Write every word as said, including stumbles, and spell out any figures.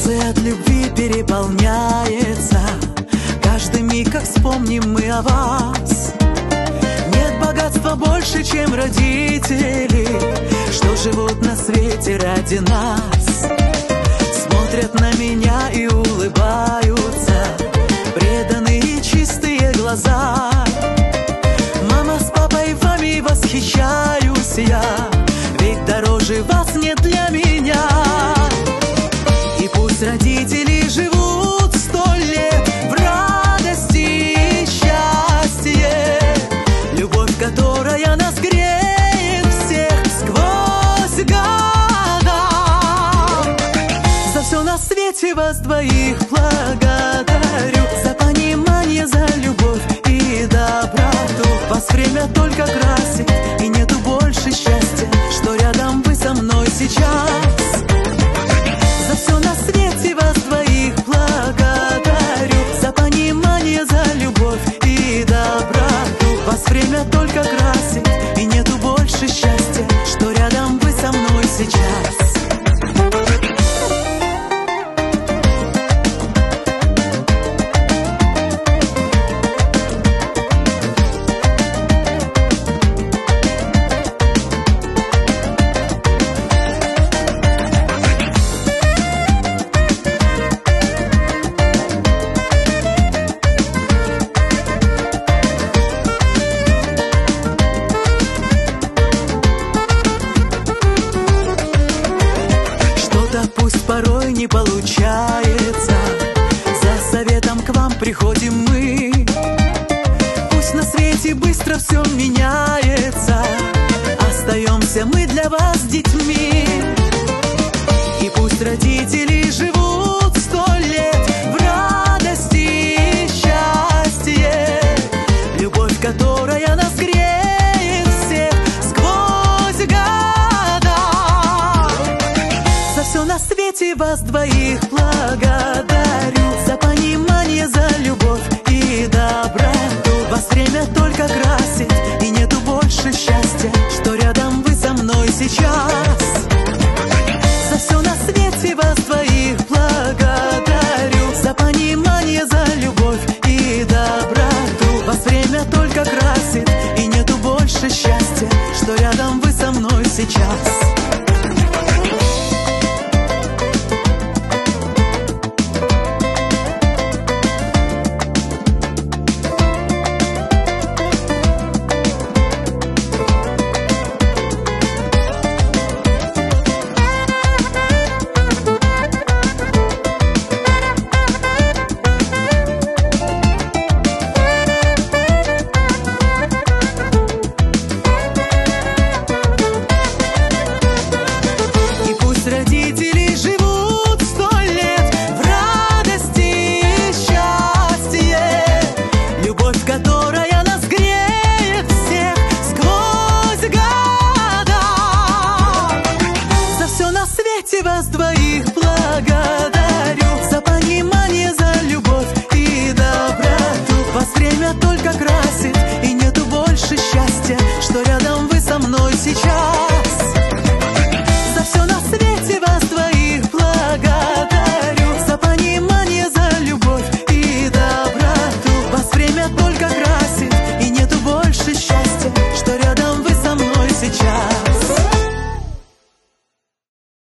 Сердце от любви переполняется. Каждый миг, как вспомним мы о вас. Нет богатства больше, чем родители, что живут на свете ради нас. Смотрят на меня и улыбаются преданные чистые глаза. Мама с папой, вами восхищаюсь я, ведь дороже вас нет для меня. И пусть родители живут сто лет в радости и счастье, любовь, которая нас греет всех сквозь года. За все на свете вас двоих благодарю, за понимание, за любовь и доброту. Вас время только красит, и нету больше счастья, что рядом вы со мной сейчас. За все на свете вас двоих благодарю, за понимание, за любовь и доброту. Вас время только красит, и нету больше счастья, что рядом вы со мной сейчас. Пусть порой не получается, за советом к вам приходим мы. Пусть на свете быстро все меняется, остаемся мы для вас детьми. И пусть родители живут сто лет в радости и счастье, любовь, которая нас греет всех сквозь года. За все на свете вас двоих благодарю, за понимание, за любовь и доброту. Вас время только красит, и нету больше счастья, что рядом вы со мной сейчас.